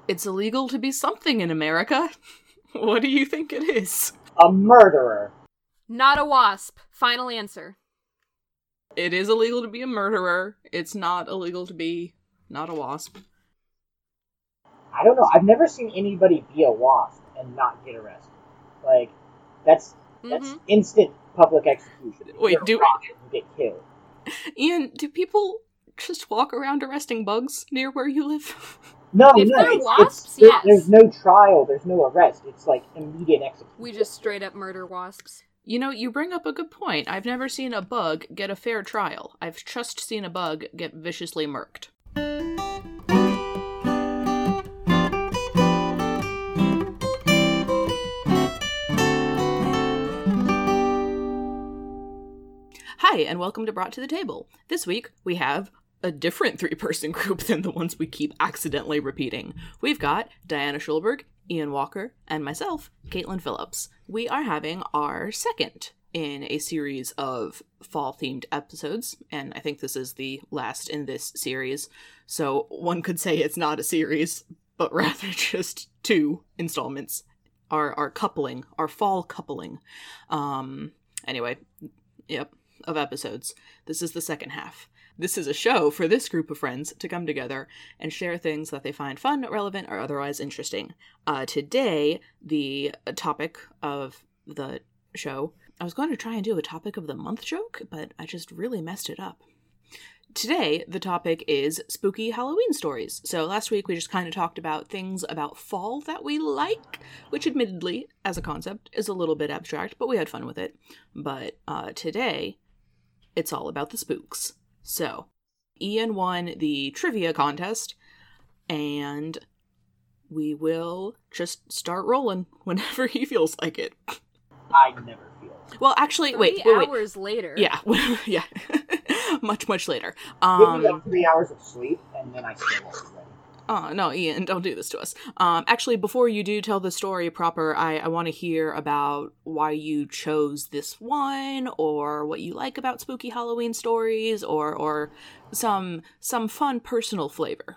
It's illegal to be something in America. What do you think it is? A murderer. Not a wasp. Final answer. It is illegal to be a murderer. It's not illegal to be not a wasp. I don't know. I've never seen anybody be a wasp and not get arrested. Like, that's instant public execution. Wait, you get killed. Ian, do people just walk around arresting bugs near where you live? No, If no. they're wasps, yes. There's no trial. There's no arrest. It's like immediate execution. We just straight up murder wasps. You know, you bring up a good point. I've never seen a bug get a fair trial. I've just seen a bug get viciously murked. Hi, and welcome to Brought to the Table. This week, we have a different three-person group than the ones we keep accidentally repeating. We've got Diana Schulberg, Ian Walker, and myself, Caitlin Phillips. We are having our second in a series of fall-themed episodes, and I think this is the last in this series, so one could say it's not a series, but rather just two installments. Our coupling, our fall coupling. Anyway, yep, of episodes. This is the second half. This is a show for this group of friends to come together and share things that they find fun, relevant, or otherwise interesting. Today, the topic of the show, I was going to try and do a topic of the month joke, but I just really messed it up. Today, the topic is spooky Halloween stories. So last week we just kind of talked about things about fall that we like, which admittedly, as a concept, is a little bit abstract, but we had fun with it. But today, it's all about the spooks. So, Ian won the trivia contest, and we will just start rolling whenever he feels like it. I never feel it. Well, actually, wait. 3 hours later. Yeah, yeah. much later. Give me like 3 hours of sleep, and then I still won't be ready. Oh, no, Ian, don't do this to us. Actually, before you do tell the story proper, I want to hear about why you chose this one, or what you like about spooky Halloween stories, or some fun personal flavor.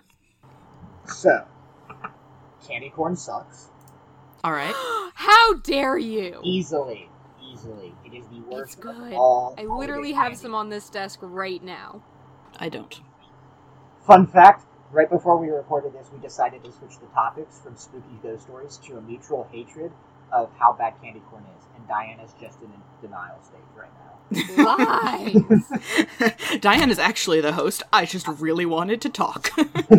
So, candy corn sucks. All right. How dare you? Easily. It is the worst. It's good. Of all I literally have some on this desk right now. I don't. Fun fact. Right before we recorded this, we decided to switch the topics from spooky ghost stories to a mutual hatred of how bad candy corn is, and Diana's just in a denial stage right now. Lies! Diana's actually the host. I just really wanted to talk.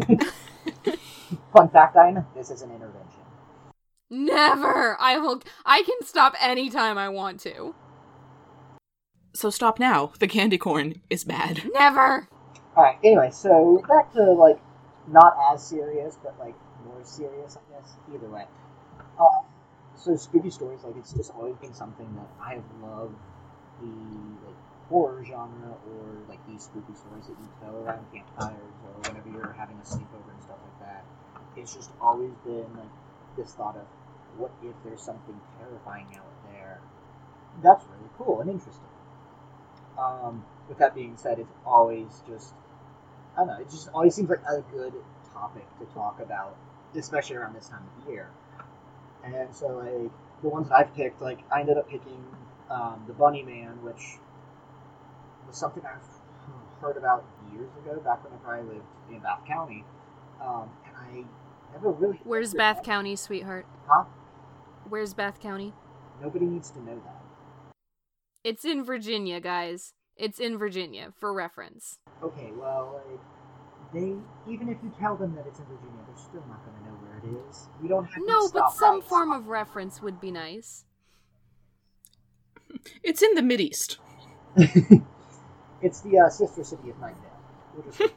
Fun fact, Diana, this is an intervention. Never! I can stop anytime I want to. So stop now. The candy corn is bad. Never! Alright, anyway, so back to, like, not as serious, but, like, more serious, I guess. Either way. So spooky stories, like, it's just always been something that I have loved the, like, horror genre, or, like, these spooky stories that you tell around campfires, or whenever you're having a sleepover and stuff like that. It's just always been, like, this thought of, what if there's something terrifying out there? That's really cool and interesting. With that being said, it's always just, I don't know, it just always seems like a good topic to talk about, especially around this time of year. And so, like, the ones that I've picked, like, I ended up picking The Bunny Man, which was something I've heard about years ago, back whenever I lived in Bath County. And I never really... Where's Bath County, sweetheart? Huh? Where's Bath County? Nobody needs to know that. It's in Virginia, guys. It's in Virginia, for reference. Okay, well, like, even if you tell them that it's in Virginia, they're still not going to know where it is. We don't have No, to but stop some rights. form of reference would be nice. It's in the Mideast. It's the sister city of Nightdale. We'll just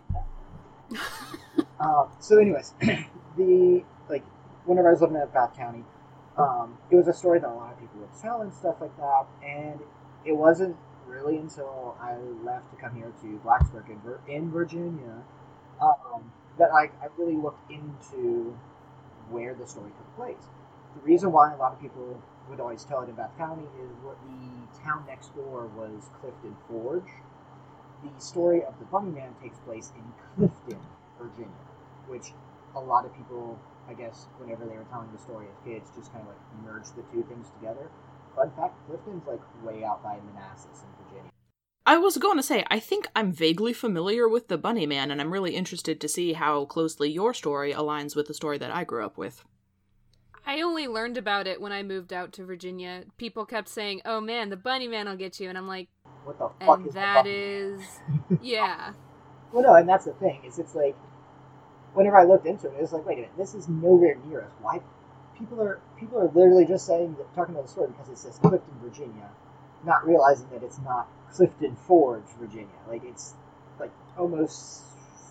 so anyways, whenever I was living in Bath County, it was a story that a lot of people would tell and stuff like that, and it wasn't really until I left to come here to Blacksburg in Virginia that I really looked into where the story took place. The reason why a lot of people would always tell it in Bath County is what the town next door was Clifton Forge. The story of the Bunny Man takes place in Clifton, Virginia, which a lot of people I guess, whenever they were telling the story as kids, just kind of like merged the two things together. Fun fact, Clifton's like way out by Manassas in Virginia. I was going to say, I think I'm vaguely familiar with the Bunny Man, and I'm really interested to see how closely your story aligns with the story that I grew up with. I only learned about it when I moved out to Virginia. People kept saying, "Oh man, the Bunny Man will get you," and I'm like, What the fuck and is that the Bunny is, Man? yeah. Well, no, and that's the thing, is it's like, whenever I looked into it, it was like, wait a minute, this is nowhere near us. Why? People are literally just saying that, talking about the story because it says Clifton, Virginia, not realizing that it's not Clifton Forge, Virginia. Like, it's like almost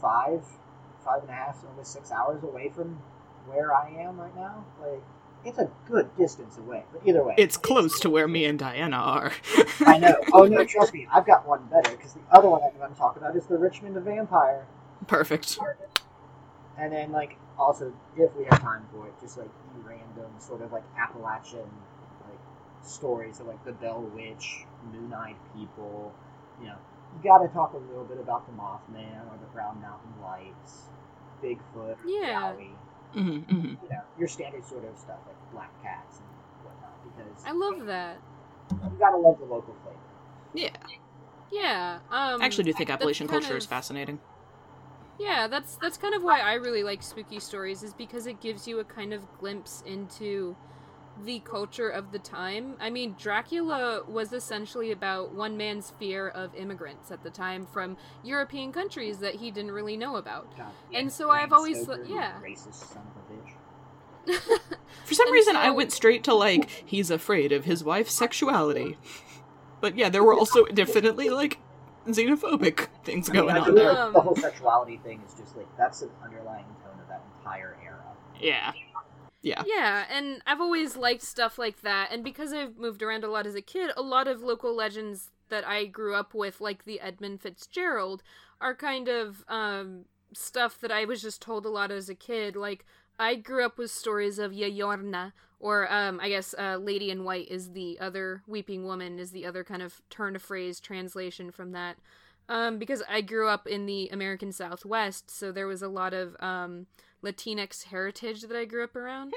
5.5, almost 6 hours away from where I am right now. Like, it's a good distance away. But either way, It's close to where me and Diana are. I know. Oh no, trust me, I've got one better, because the other one I'm going to talk about is the Richmond of Vampire. Perfect. And then, like, also, if we have time for it, just, like, the random sort of, like, Appalachian, like, stories of, like, the Bell Witch, Moon-Eyed People, you know. You gotta talk a little bit about the Mothman, or the Brown Mountain Lights, Bigfoot, Yeah. Yowie, Mm-hmm, mm-hmm. you know, your standard sort of stuff, like black cats and whatnot, because I love that. you gotta love the local flavor. Yeah. Yeah. I actually do think that's Appalachian kind culture is of- fascinating. Yeah, that's kind of why I really like spooky stories, is because it gives you a kind of glimpse into the culture of the time. I mean, Dracula was essentially about one man's fear of immigrants at the time from European countries that he didn't really know about. God, And so Bram I've always Stoker, you yeah. racist son of a bitch. For some And reason, so- I went straight to, like, he's afraid of his wife's sexuality. But yeah, there were also definitely, like, xenophobic things going I on feel there. like the whole sexuality thing is just like, that's an underlying tone of that entire era. Yeah. Yeah. Yeah, and I've always liked stuff like that, and because I've moved around a lot as a kid, a lot of local legends that I grew up with, like the Edmund Fitzgerald, are kind of stuff that I was just told a lot as a kid. Like, I grew up with stories of Yayorna, or I guess Lady in White is the other, Weeping Woman is the other kind of turn of phrase translation from that. Because I grew up in the American Southwest, so there was a lot of Latinx heritage that I grew up around.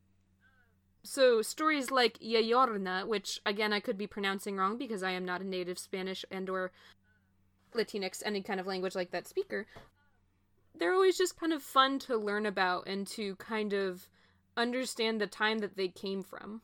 So stories like Yayorna, which again I could be pronouncing wrong because I am not a native Spanish and or Latinx, any kind of language like that speaker, they're always just kind of fun to learn about and to kind of understand the time that they came from.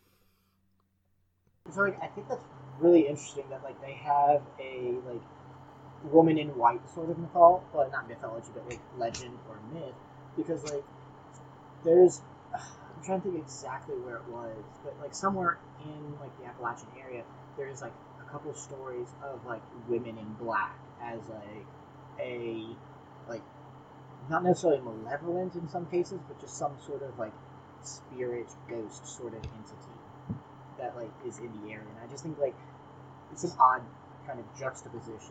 So like, I think that's really interesting that like they have a like woman in white sort of mythology, well not mythology but like legend or myth, because like there's I'm trying to think exactly where it was, but like somewhere in like the Appalachian area there's like a couple stories of like women in black as like a like not necessarily malevolent in some cases, but just some sort of like spirit ghost sort of entity that like is in the area. And I just think like it's an odd kind of juxtaposition.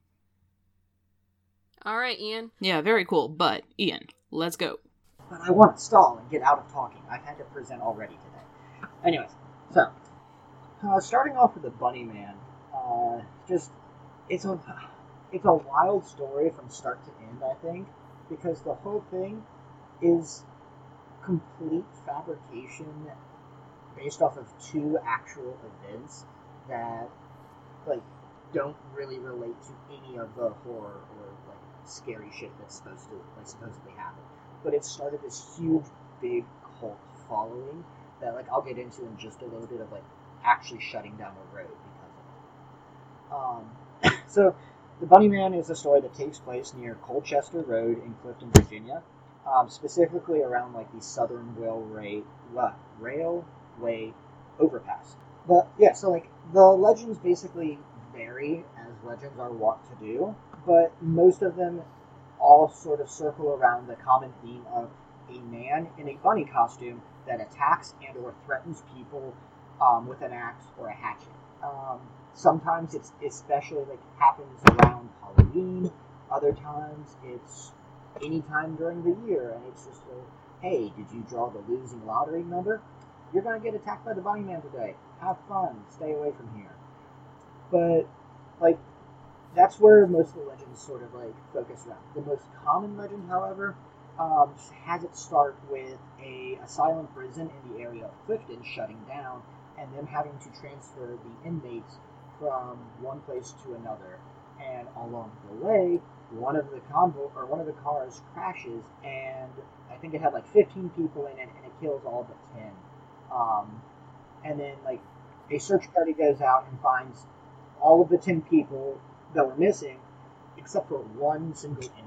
All right, Ian. Yeah, very cool. But, Ian, let's go. But I want to stall and get out of talking. I've had to present already today. Anyways, so starting off with the Bunny Man, just it's a wild story from start to end. I think because the whole thing is complete fabrication based off of two actual events that like don't really relate to any of the horror or like scary shit that's supposedly happen. But it started this huge big cult following that like I'll get into in just a little bit of like actually shutting down the road because of it. So the Bunny Man is a story that takes place near Colchester Road in Clifton, Virginia. Specifically around like the Southern Railway overpass. But yeah, so like the legends basically vary as legends are wont to do, but most of them all sort of circle around the common theme of a man in a bunny costume that attacks and or threatens people with an axe or a hatchet. Sometimes it's especially like happens around Halloween. Other times it's any time during the year, and it's just like, hey, did you draw the losing lottery number? You're gonna get attacked by the Bunny Man today. Have fun. Stay away from here. But like that's where most of the legends sort of like focus around. The most common legend, however, has it start with a asylum prison in the area of Clifton shutting down, and them having to transfer the inmates from one place to another. And along the way, one of the cars crashes, and I think it had like 15 people in it, and it kills all but 10. And then like a search party goes out and finds all of the 10 people that were missing, except for one single inmate.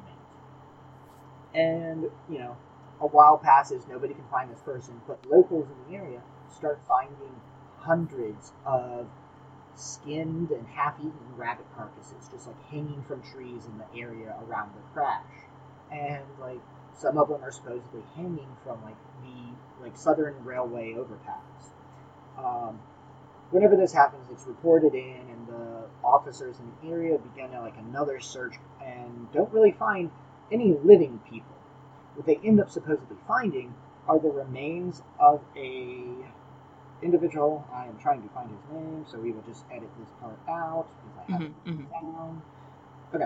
And, a while passes, nobody can find this person, but locals in the area start finding hundreds of skinned and half-eaten rabbit carcasses just like hanging from trees in the area around the crash. And like some of them are supposedly hanging from like the Southern Railway overpass. Whenever this happens, it's reported in, and the officers in the area begin another search and don't really find any living people. What they end up supposedly finding are the remains of a individual. I am trying to find his name, so we will just edit this part out because I have it down. Okay.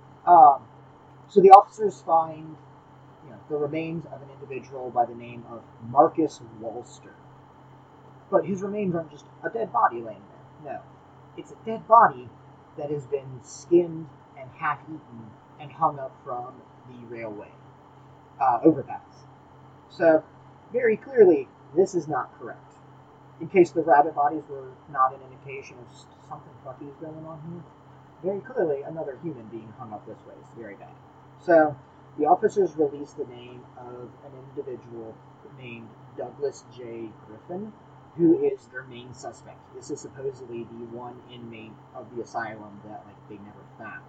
So the officers find the remains of an individual by the name of Marcus Walster. But his remains aren't just a dead body laying there. No. It's a dead body that has been skinned and half-eaten and hung up from the railway overpass. So, very clearly, this is not correct. In case the rabbit bodies were not an indication of something fucky is going on here, very clearly another human being hung up this way is very bad. So, the officers released the name of an individual named Douglas J. Griffin, who is their main suspect. This is supposedly the one inmate of the asylum that they never found.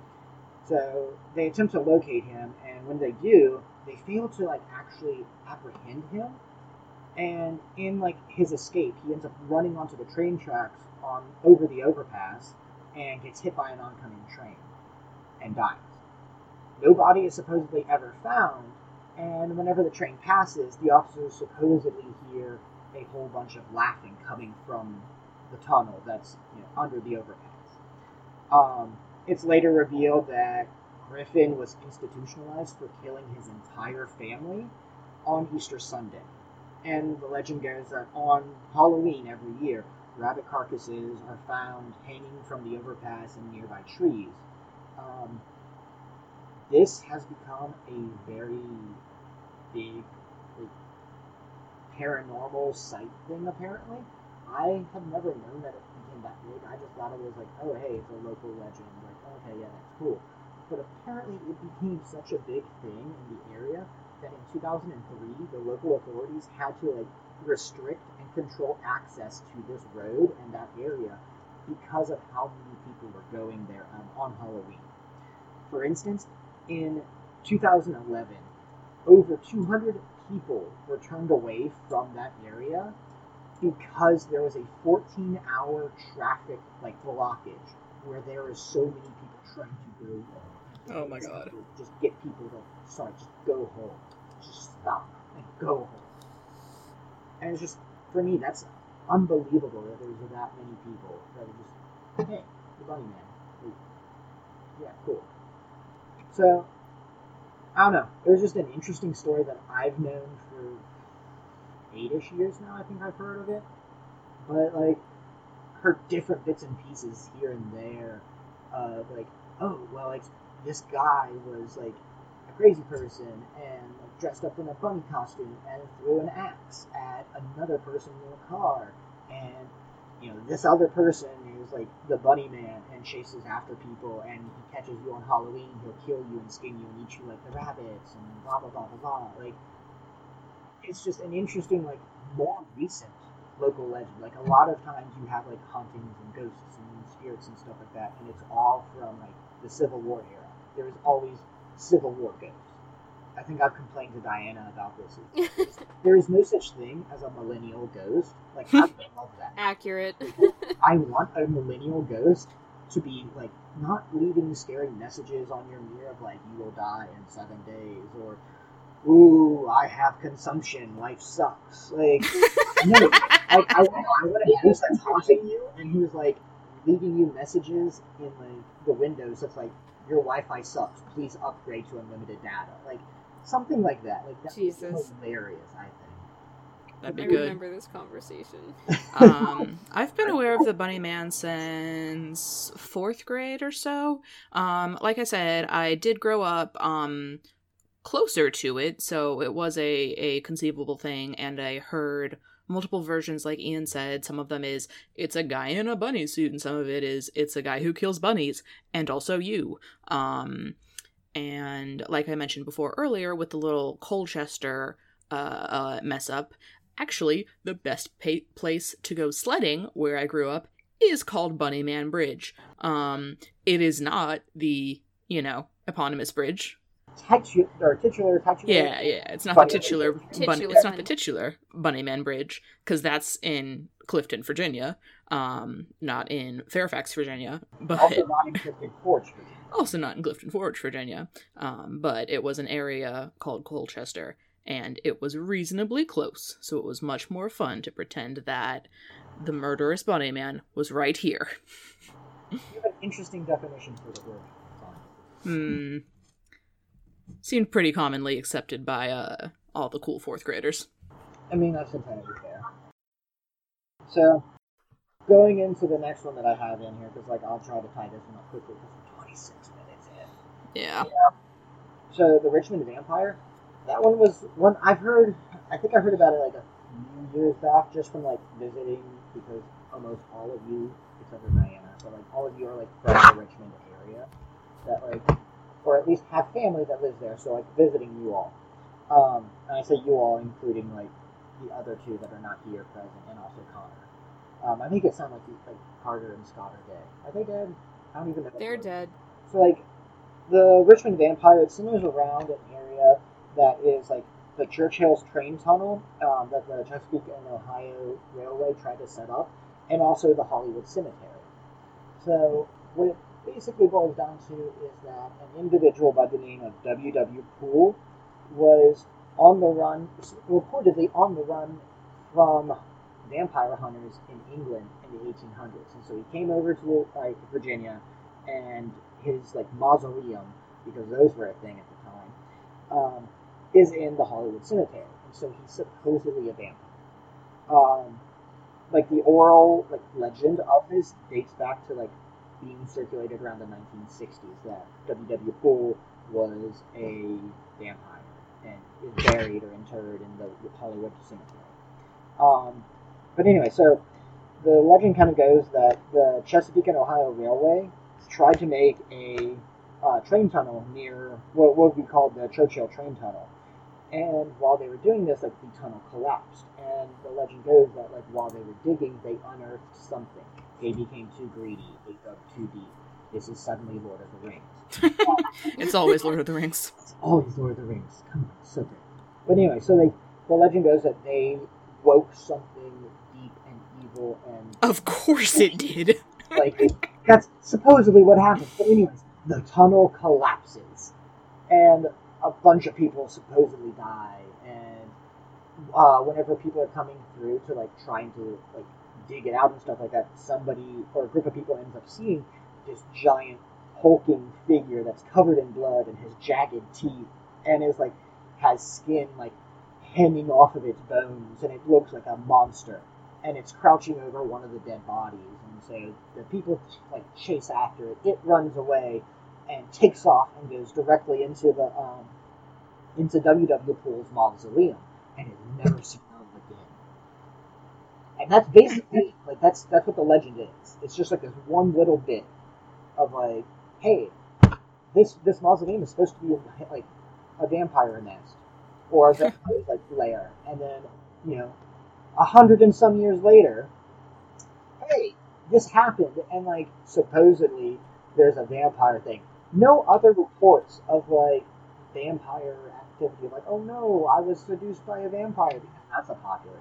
So they attempt to locate him, and when they do, they fail to actually apprehend him. And in his escape, he ends up running onto the train tracks over the overpass and gets hit by an oncoming train and dies. No body is supposedly ever found, and whenever the train passes, the officers supposedly hear a whole bunch of laughing coming from the tunnel that's under the overpass. It's later revealed that Griffin was institutionalized for killing his entire family on Easter Sunday. And the legend goes that on Halloween every year, rabbit carcasses are found hanging from the overpass and nearby trees. This has become a very big paranormal site thing, apparently. I have never known that it became that big. I just thought it was oh, hey, it's a local legend. Okay, yeah, that's cool. But apparently it became such a big thing in the area that in 2003, the local authorities had to restrict and control access to this road and that area because of how many people were going there on Halloween. For instance, in 2011, over 200 people were turned away from that area because there was a 14-hour traffic blockage where there is so many people trying to go there. Oh my god. Just get people to just go home. Just stop and go home. And it's just, for me, that's unbelievable that there's that many people that are just, hey, the Bunny Man. Yeah, cool. So, I don't know. It was just an interesting story that I've known for 8-ish years now, I think I've heard of it. But, heard different bits and pieces here and there of, this guy was, a crazy person and dressed up in a bunny costume and threw an axe at another person in a car. And, this other person is, the Bunny Man and chases after people, and he catches you on Halloween, he'll kill you and skin you and eat you like the rabbits, and blah, blah, blah, blah, blah. It's just an interesting, more recent local legend. A lot of times you have, hauntings and ghosts and spirits and stuff like that, and it's all from, the Civil War era. There is always Civil War ghosts. I think I've complained to Diana about this. There is no such thing as a millennial ghost. I love that. Accurate. I want a millennial ghost to be, not leaving scary messages on your mirror of, you will die in 7 days, or, ooh, I have consumption, life sucks. No. I want a ghost that's haunting you, and who's, leaving you messages in, the windows that's your Wi-Fi sucks, please upgrade to unlimited data. something like that. Like that Jesus. was hilarious, I think. That'd be I good. remember this conversation. I've been aware of the Bunny Man since 4th grade or so. Like I said, I did grow up closer to it, so it was a conceivable thing, and I heard multiple versions, like Ian said. Some of them is, it's a guy in a bunny suit, and some of it is, it's a guy who kills bunnies, and also you. And like I mentioned before earlier, with the little Colchester mess up, actually, the best place to go sledding where I grew up is called Bunnyman Bridge. It is not the, eponymous bridge. Titular. Yeah, it's not Bunny the titular. Titular. It's not the titular Bunnyman Bridge, because that's in Clifton, Virginia, not in Fairfax, Virginia. But Also not in Clifton Forge, Virginia. Also not in Clifton Forge, Virginia. But it was an area called Colchester, and it was reasonably close, so it was much more fun to pretend that the murderous Bunny Man was right here. You have an interesting definition for the word fun. Seemed pretty commonly accepted by all the cool 4th graders. I mean, that's entirely fair. So, going into the next one that I have in here, because I'll try to tie this one up quickly because we're 26 minutes in. Yeah. So, the Richmond Vampire, that one was one I think I heard about it a few years back, just from visiting, because almost all of you, except for Diana, but all of you are from the Richmond area, that or at least have family that lives there, so visiting you all. And I say you all, including the other two that are not here present, and also Connor. I make it sound like Carter and Scott are dead. Are they dead? I don't even know. They're dead. So the Richmond Vampire, it centers around an area that is the Church Hills train tunnel that the Chesapeake and Ohio Railway tried to set up, and also the Hollywood Cemetery. So what it basically boils down to is that an individual by the name of W.W. Poole was reportedly on the run from vampire hunters in England in the 1800s. And so he came over to Virginia, and his mausoleum, because those were a thing at the time, is in the Hollywood Cemetery. And so he's supposedly a vampire. The oral legend of this dates back to being circulated around the 1960s, that W.W. Poole was a vampire and is buried or interred in the Hollywood Cemetery. But anyway, so the legend kind of goes that the Chesapeake and Ohio Railway tried to make a train tunnel near what would be called the Churchill Train Tunnel. And while they were doing this, the tunnel collapsed. And the legend goes that while they were digging, they unearthed something. They became too greedy. They dug too deep. This is suddenly Lord of the Rings. It's always Lord of the Rings. It's always Lord of the Rings. Come on, so good. But anyway, so the legend goes that they woke something deep and evil, and of course it did. That's supposedly what happened. But anyways, the tunnel collapses, and a bunch of people supposedly die. And whenever people are coming through to trying to dig it out and stuff like that, somebody or a group of people ends up seeing this giant hulking figure that's covered in blood and has jagged teeth and is has skin hanging off of its bones, and it looks like a monster, and it's crouching over one of the dead bodies. And so the people chase after it. It runs away and takes off and goes directly into W.W. Poole's mausoleum, and is never seen of again. And that's basically that's what the legend is. It's just this one little bit of hey, this mausoleum is supposed to be a vampire nest or a vampire's lair, and then 100 and some years later, hey, this happened, and supposedly there's a vampire thing. No other reports of vampire activity, oh no, I was seduced by a vampire, because that's a popular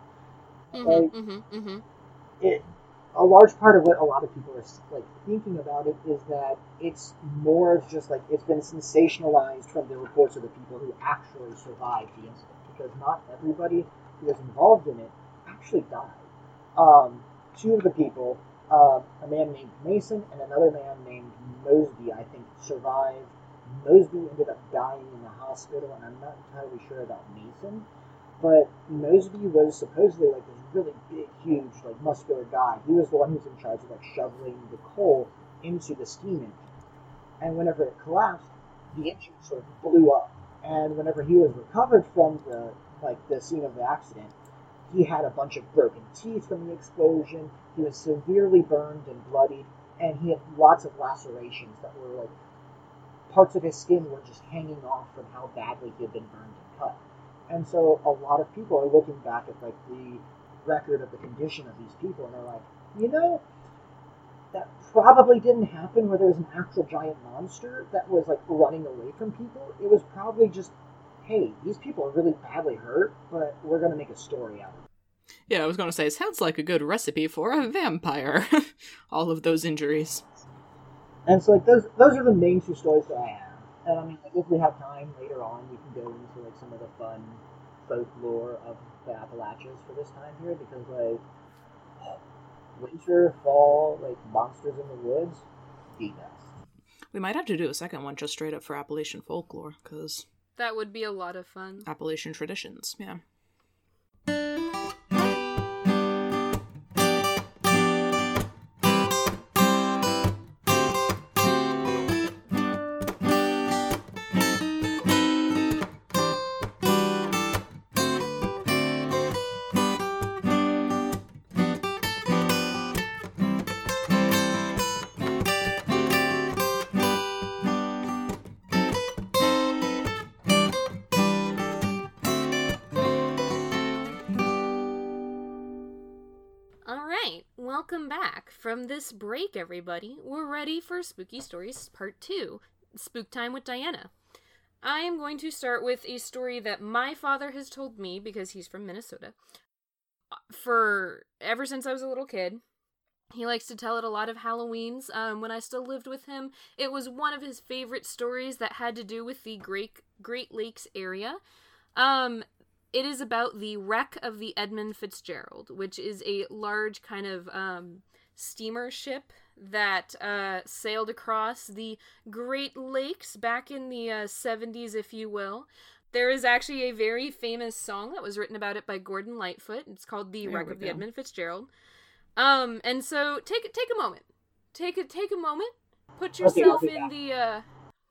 thing. A large part of what a lot of people are thinking about it is that it's more of just it's been sensationalized from the reports of the people who actually survived the incident, because not everybody who was involved in it actually died. Two of the people, a man named Mason and another man named Mosby, I think, survived Mosby ended up dying in the hospital, and I'm not entirely sure about Mason. But Mosby was supposedly like this really big, huge, like muscular guy. He was the one who was in charge of like shoveling the coal into the steam engine. And whenever it collapsed, the engine sort of blew up. And whenever he was recovered from the scene of the accident, he had a bunch of broken teeth from the explosion. He was severely burned and bloodied, and he had lots of lacerations that were like parts of his skin were just hanging off from how badly he had been burned and cut. And so a lot of people are looking back at like the record of the condition of these people, and they're like, you know, that probably didn't happen where there was an actual giant monster that was like running away from people. It was probably just, hey, these people are really badly hurt, but we're going to make a story out of it. Yeah, I was going to say, it sounds like a good recipe for a vampire. All of those injuries. And so like those are the main two stories that I have. And I mean, like, if we have time later on, we can go into like some of the fun folklore of the Appalachians for this time period, because like winter, fall, like monsters in the woods, the best. We might have to do a second one just straight up for Appalachian folklore, because That would be a lot of fun. Appalachian traditions, yeah. Welcome back from this break, everybody. We're ready for Spooky Stories Part 2, Spook Time with Diana. I am going to start with a story that my father has told me, because he's from Minnesota, for ever since I was a little kid. He likes to tell it a lot of Halloweens. When I still lived with him, it was one of his favorite stories that had to do with the Great Lakes area. It is about the wreck of the Edmund Fitzgerald, which is a large kind of steamer ship that sailed across the Great Lakes back in the 70s, if you will. There is actually a very famous song that was written about it by Gordon Lightfoot. It's called The Wreck of the Edmund Fitzgerald. And so take a moment. Take a moment. Put yourself in the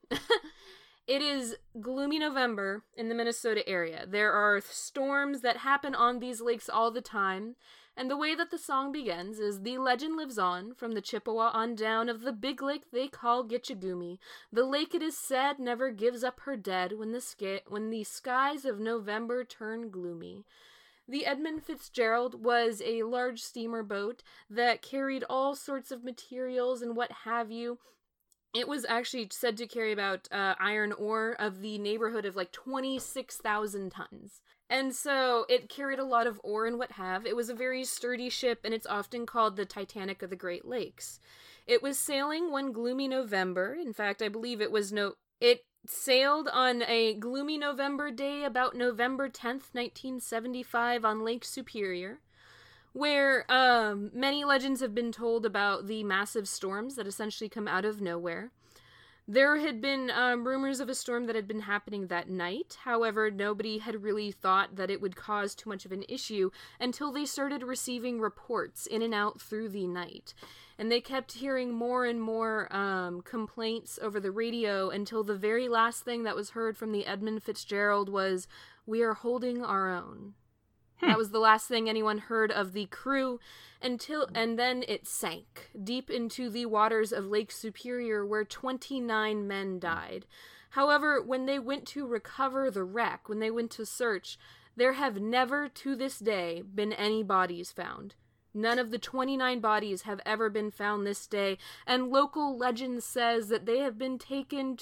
It is gloomy November in the Minnesota area. There are storms that happen on these lakes all the time, and the way that the song begins is, the legend lives on from the Chippewa on down of the big lake they call Gitchagumi. The lake, it is said, never gives up her dead when the skies of November turn gloomy. The Edmund Fitzgerald was a large steamer boat that carried all sorts of materials and what have you. It was actually said to carry about iron ore of the neighborhood of like 26,000 tons. And so it carried a lot of ore and what have. It was a very sturdy ship, and it's often called the Titanic of the Great Lakes. It was sailing one gloomy November. In fact, I believe it sailed on a gloomy November day about November 10th, 1975 on Lake Superior, where many legends have been told about the massive storms that essentially come out of nowhere. There had been rumors of a storm that had been happening that night. However, nobody had really thought that it would cause too much of an issue until they started receiving reports in and out through the night. And they kept hearing more and more complaints over the radio until the very last thing that was heard from the Edmund Fitzgerald was, "We are holding our own." That was the last thing anyone heard of the crew and then it sank deep into the waters of Lake Superior, where 29 men died. However, when they went to recover the wreck, when they went to search, there have never to this day been any bodies found. None of the 29 bodies have ever been found this day, and local legend says that they have been taken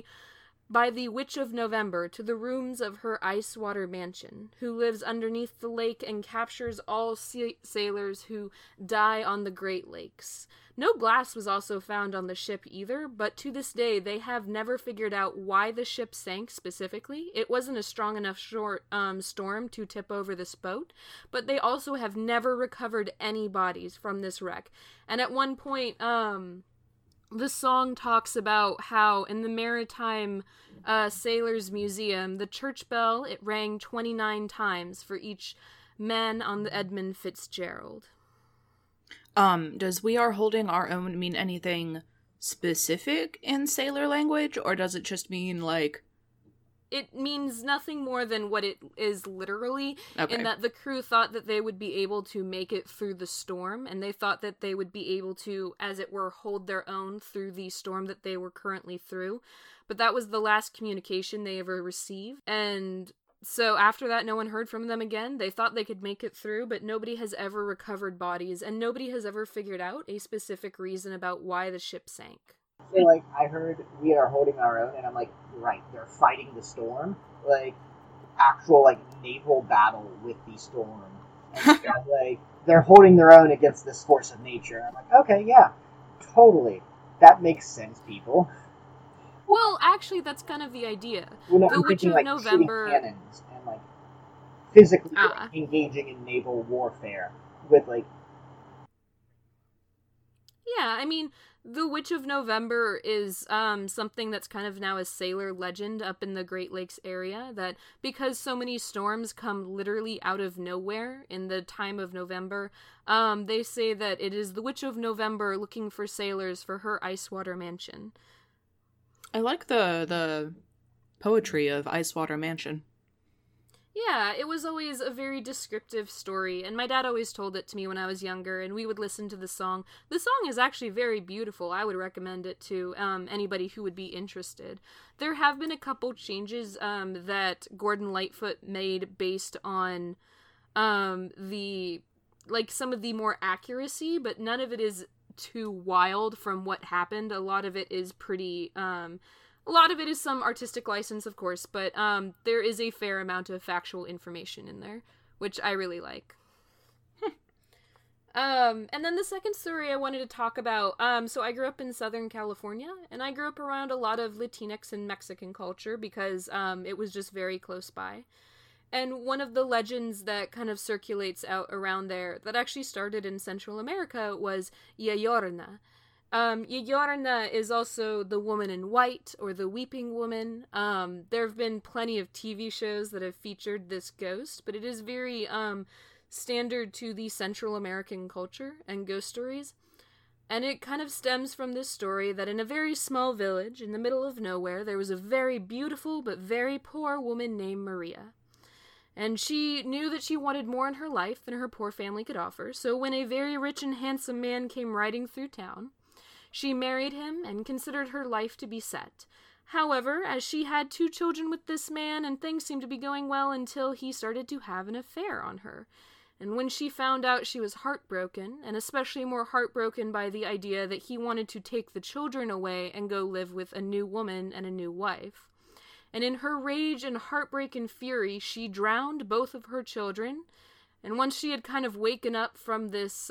by the Witch of November to the rooms of her ice water mansion, who lives underneath the lake and captures all sailors who die on the Great Lakes. No glass was also found on the ship either, but to this day they have never figured out why the ship sank specifically. It wasn't a strong enough storm to tip over this boat, but they also have never recovered any bodies from this wreck. And at one point, the song talks about how in the Maritime Sailors Museum, the church bell, it rang 29 times for each man on the Edmund Fitzgerald. Does "we are holding our own" mean anything specific in sailor language, or does it just mean, like... It means nothing more than what it is literally, Okay. in that the crew thought that they would be able to make it through the storm, and they thought that they would be able to, as it were, hold their own through the storm that they were currently through. But that was the last communication they ever received, and so after that, no one heard from them again. They thought they could make it through, but nobody has ever recovered bodies, and nobody has ever figured out a specific reason about why the ship sank. So, like, I heard "we are holding our own," and I'm like, right, they're fighting the storm, like, actual, like, naval battle with the storm. And like, they're holding their own against this force of nature. I'm like, okay, yeah, totally. That makes sense, people. Well, actually, that's kind of the idea. Well, no, The I'm Witch thinking, of like, November... shooting cannons and, like, physically Ah. engaging in naval warfare with, like... Yeah, I mean, the Witch of November is something that's kind of now a sailor legend up in the Great Lakes area, that because so many storms come literally out of nowhere in the time of November, they say that it is the Witch of November looking for sailors for her ice water mansion. I like the poetry of Icewater Mansion. Yeah, it was always a very descriptive story, and my dad always told it to me when I was younger, and we would listen to the song. The song is actually very beautiful. I would recommend it to anybody who would be interested. There have been a couple changes that Gordon Lightfoot made based on the, like, some of the more accuracy, but none of it is too wild from what happened. A lot of it is pretty... A lot of it is some artistic license, of course, but there is a fair amount of factual information in there, which I really like. And then the second story I wanted to talk about, so I grew up in Southern California, and I grew up around a lot of Latinx and Mexican culture because it was just very close by. And one of the legends that kind of circulates out around there that actually started in Central America was Ya Llorona. Llorona is also the woman in white, or the weeping woman. There have been plenty of TV shows that have featured this ghost, but it is very standard to the Central American culture and ghost stories. And it kind of stems from this story that in a very small village in the middle of nowhere, there was a very beautiful but very poor woman named Maria. And she knew that she wanted more in her life than her poor family could offer, so when a very rich and handsome man came riding through town, she married him and considered her life to be set. However, as she had 2 children with this man, and things seemed to be going well until he started to have an affair on her. And when she found out, she was heartbroken, and especially more heartbroken by the idea that he wanted to take the children away and go live with a new woman and a new wife. And in her rage and heartbreak and fury, she drowned both of her children. And once she had kind of waken up from this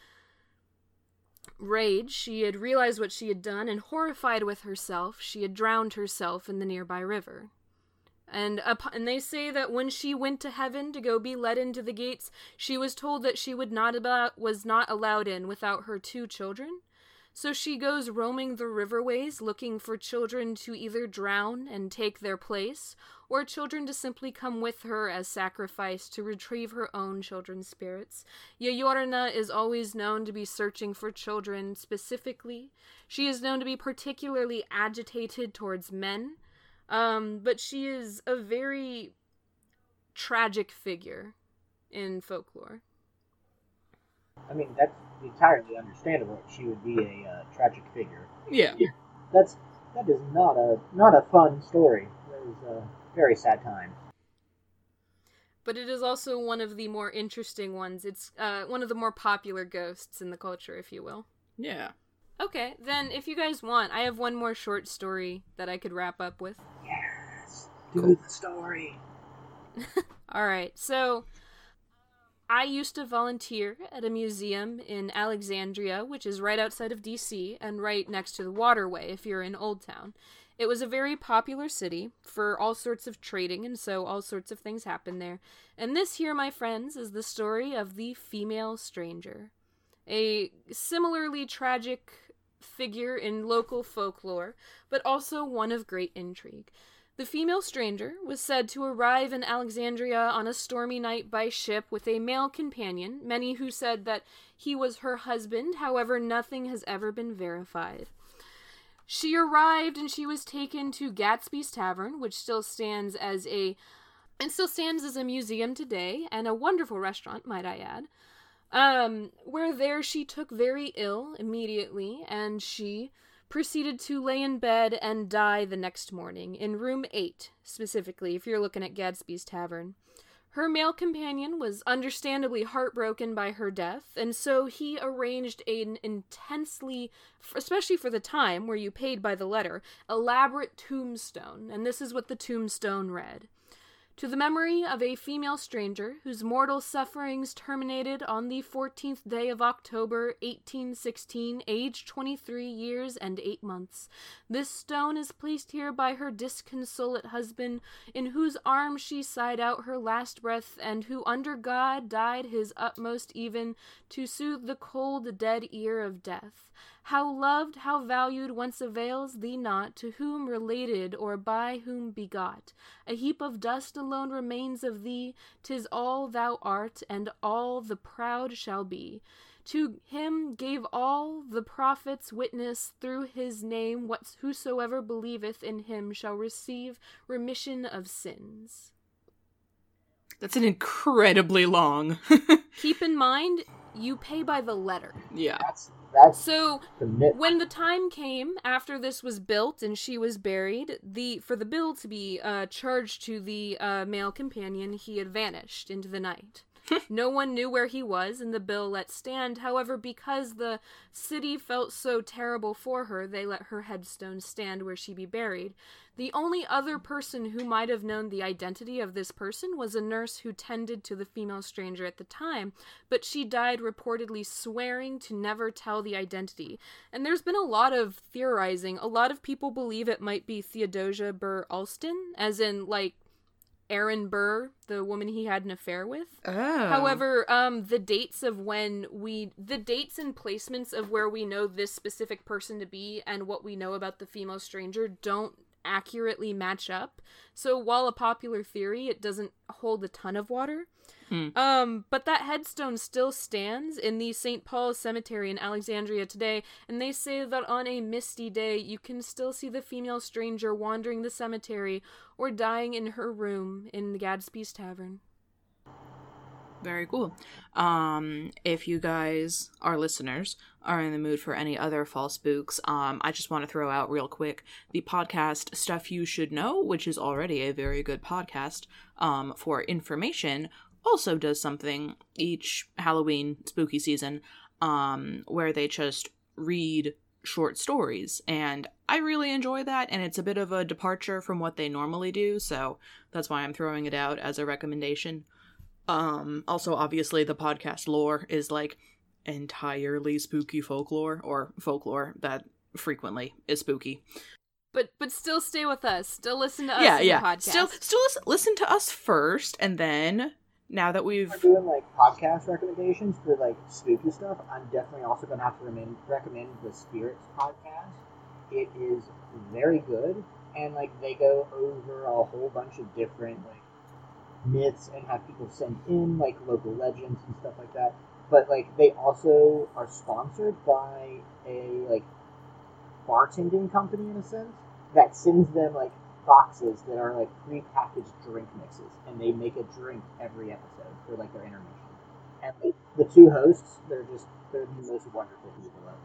rage, she had realized what she had done, and horrified with herself, she had drowned herself in the nearby river. And they say that when she went to heaven to go be led into the gates, she was told that she was not allowed in without her 2 children. So she goes roaming the riverways looking for children to either drown and take their place, or children to simply come with her as sacrifice to retrieve her own children's spirits. Ya Llorona is always known to be searching for children specifically. She is known to be particularly agitated towards men, but she is a very tragic figure in folklore. I mean, that's entirely understandable. She would be a tragic figure. Yeah. That is not a fun story. That is a very sad time. But it is also one of the more interesting ones. It's one of the more popular ghosts in the culture, if you will. Yeah. Okay, then if you guys want, I have one more short story that I could wrap up with. Yes, do the story. Alright, so I used to volunteer at a museum in Alexandria, which is right outside of DC and right next to the waterway if you're in Old Town. It was a very popular city for all sorts of trading, and so all sorts of things happened there. And this here, my friends, is the story of the female stranger. A similarly tragic figure in local folklore, but also one of great intrigue. The female stranger was said to arrive in Alexandria on a stormy night by ship with a male companion, many who said that he was her husband. However, nothing has ever been verified. She arrived and she was taken to Gatsby's Tavern, which still stands as a museum today, and a wonderful restaurant, might I add. Where there she took very ill immediately, and she proceeded to lay in bed and die the next morning, in room 8, specifically, if you're looking at Gadsby's Tavern. Her male companion was understandably heartbroken by her death, and so he arranged an intensely, especially for the time where you paid by the letter, elaborate tombstone, and this is what the tombstone read. To the memory of a female stranger whose mortal sufferings terminated on the 14th day of October, 1816, aged 23 years and 8 months. This stone is placed here by her disconsolate husband, in whose arms she sighed out her last breath, and who under God died his utmost even to soothe the cold dead ear of death. How loved, how valued once avails thee not, to whom related or by whom begot. A heap of dust alone remains of thee, 'tis all thou art, and all the proud shall be. To him gave all the prophets witness through his name, whosoever believeth in him shall receive remission of sins. That's an incredibly long. Keep in mind, you pay by the letter. Yeah. That's So, when the time came after this was built and she was buried, for the bill to be charged to the male companion, he had vanished into the night. No one knew where he was, and the bill let stand. However, because the city felt so terrible for her, they let her headstone stand where she be buried. The only other person who might have known the identity of this person was a nurse who tended to the female stranger at the time, but she died reportedly swearing to never tell the identity. And there's been a lot of theorizing. A lot of people believe it might be Theodosia Burr Alston, as in, like, Aaron Burr, the woman he had an affair with. Oh. However, the dates and placements of where we know this specific person to be and what we know about the female stranger don't accurately match up. So while a popular theory, it doesn't hold a ton of water. But that headstone still stands in the St. Paul's Cemetery in Alexandria today, and they say that on a misty day, you can still see the female stranger wandering the cemetery or dying in her room in the Gadsby's Tavern. Very cool. If you guys, our listeners, are in the mood for any other fall spooks, I just want to throw out real quick the podcast Stuff You Should Know, which is already a very good podcast for information, also does something each Halloween spooky season where they just read short stories, and I really enjoy that, and it's a bit of a departure from what they normally do, so that's why I'm throwing it out as a recommendation. Also, obviously, the podcast lore is, like, entirely spooky folklore, or folklore that frequently is spooky. But still stay with us. Still listen to us in the podcast. Still listen to us first, and then, now that we've... We're doing, like, podcast recommendations for, like, spooky stuff, I'm definitely also going to have to recommend the Spirits podcast. It is very good, and, like, they go over a whole bunch of different, like, myths and have people send in, like, local legends and stuff like that. But, like, they also are sponsored by a, like, bartending company, in a sense, that sends them, like, boxes that are, like, pre-packaged drink mixes, and they make a drink every episode for, like, their intermission. And, like, the two hosts, they're the most wonderful people ever.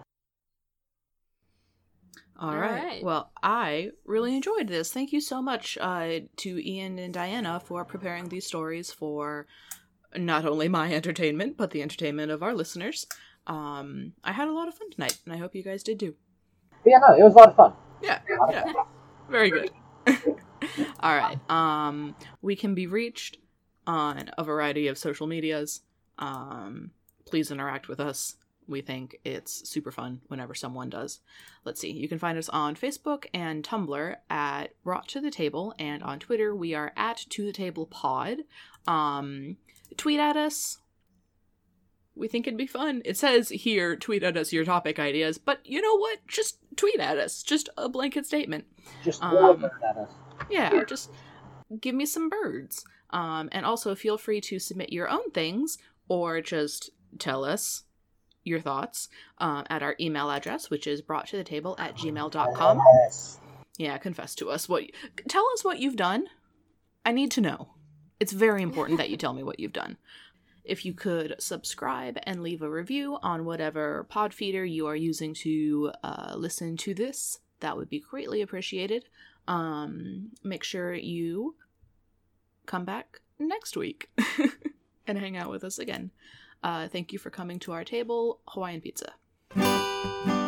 All right. Well, I really enjoyed this. Thank you so much to Ian and Diana for preparing these stories for not only my entertainment, but the entertainment of our listeners. I had a lot of fun tonight, and I hope you guys did too. But yeah, no, it was a lot of fun. Yeah. Very good. All right. We can be reached on a variety of social medias. Please interact with us. We think it's super fun whenever someone does. Let's see. You can find us on Facebook and Tumblr at Brought to the Table, and on Twitter we are at To the Table Pod. Tweet at us. We think it'd be fun. It says here, tweet at us your topic ideas, but you know what? Just tweet at us. Just a blanket statement. Just word at us. Yeah, just give me some birds. And also feel free to submit your own things, or just tell us your thoughts at our email address, which is broughttoTheTable@gmail.com. Yes. Yeah, confess to us. Tell us what you've done. I need to know. It's very important that you tell me what you've done. If you could subscribe and leave a review on whatever pod feeder you are using to listen to this, that would be greatly appreciated. Make sure you come back next week and hang out with us again. Thank you for coming to our table. Hawaiian pizza.